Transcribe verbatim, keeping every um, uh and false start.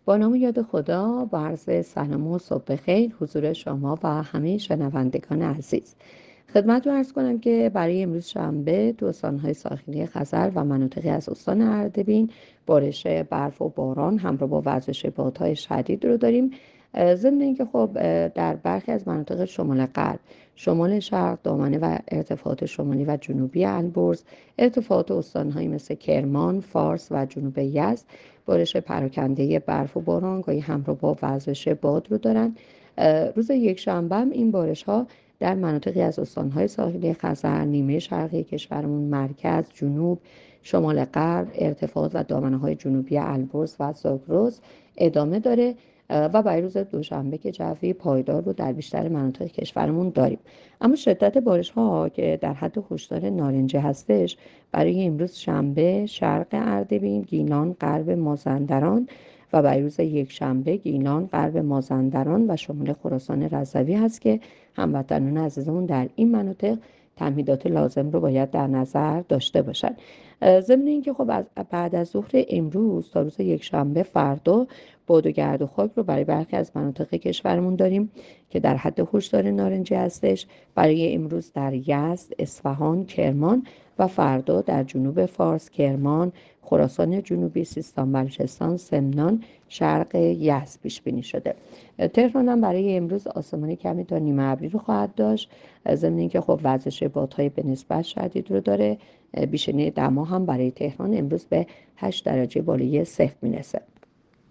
با نام یاد خدا، با عرض سلام و صبح بخیر حضور شما و همه شنوندگان عزیز. خدمت رو عرض کنم که برای امروز شنبه تو استان‌های ساحلی خزر و مناطقی از استان اردبیل بارش برف و باران همراه با وزش بادهای شدید رو داریم. اه، ضمن اینکه خب اه، در برخی از مناطق شمال غرب، شمال شرق، دامنه و ارتفاعات شمالی و جنوبی البرز، ارتفاعات استان‌هایی مثل کرمان، فارس و جنوب یزد بارش پراکنده برف و باران گاهی همراه با وزش باد رو دارن. روز یکشنبه هم این بارش ها در مناطقی از استانهای ساحلی خزر، نیمه شرقی کشورمون، مرکز، جنوب، شمال غرب، ارتفاعات و دامنه های جنوبی البرز و زاگرس ادامه داره. و برای روز دوشنبه که جوی پایدار رو در بیشتر مناطق کشورمون داریم. اما شدت بارش ها که در حد هشدار نارنجی هستش برای امروز شنبه شرق اردبیل، گیلان، غرب مازندران و برای روز یکشنبه گیلان، غرب مازندران و شمال خراسان رضوی هست که هموطنان عزیزمون در این مناطق تمهیدات لازم رو باید در نظر داشته باشند. ضمن اینکه خب از بعد از ظهر امروز تا روز یکشنبه فردا باد و گرد و خاک رو برای برخی از مناطق کشورمون داریم که در حد هشدار نارنجی هستش. برای امروز در یزد، اصفهان، کرمان و فردا در جنوب فارس، کرمان، خراسان جنوبی، سیستان بلوچستان، سمنان، شرق یزد پیش بینی شده. تهران هم برای امروز آسمان کمی تا نیمه ابری رو خواهد داشت. ضمن اینکه خب وزش بادهای به نسبت شدید رو داره. بیشینه دما هم برای تهران امروز به هشت درجه بالای صفر میرسه.